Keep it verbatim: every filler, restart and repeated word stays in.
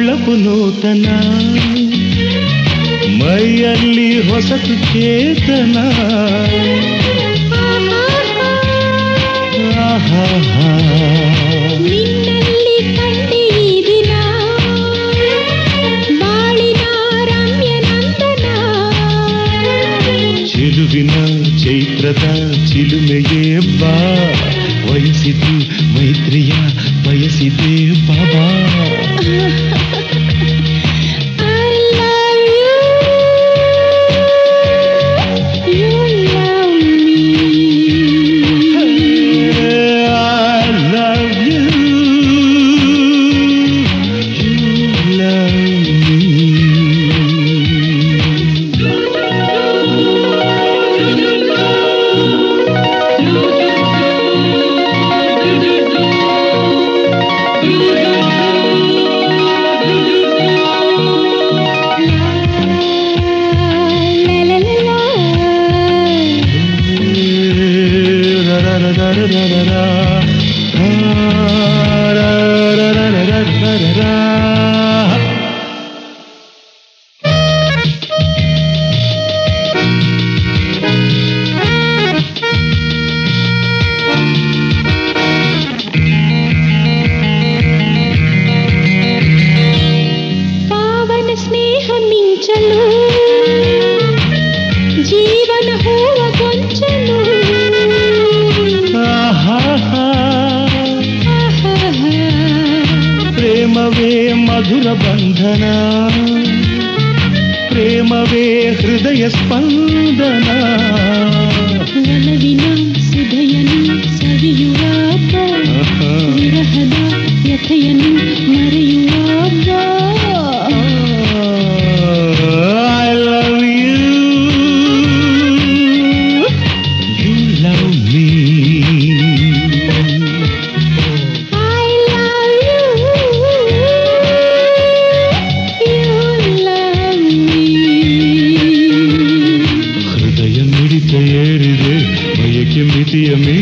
ಹೊಳಪು ನೂತನ ಮೈಯಲ್ಲಿ ಹೊಸತು ಚೇತನ ನಿನ್ನಲ್ಲಿ ಕಂಡೆ ಈ ದಿನ ಬಾಳಿನ ರಮ್ಯ ನಂದನ ಚೆಲುವಿನ ಚೈತ್ರದ ಚಿಲುಮೆಗೆ ಬಾ ವಯಸ್ಸಿತು ಮೈತ್ರಿಯ ಬಯಸಿದೆ ಬಾಬಾ ಪಾವನ ಸ್ನೇಹ ಮಿಂಚಲು ಜೀವನ ಹೂವ ಗೊಂಚಲು ಪ್ರೇಮವೇ ಮಧುರ ಬಂಧನ ಪ್ರೇಮವೇ ಹೃದಯ ಸ್ಪಂದನ ಒಲವಿನ ಸುಧೆಯನ್ನು ಸವಿಯುವ ವಿರಹದ ವ್ಯಥೆಯನ್ನು ಮರೆಯುವ I love you, you love me. I love you, you love me. ಹೃದಯ ಮಿಡಿತ ಏರಿದೆ ಬಯಕೆ ಮಿತಿಯ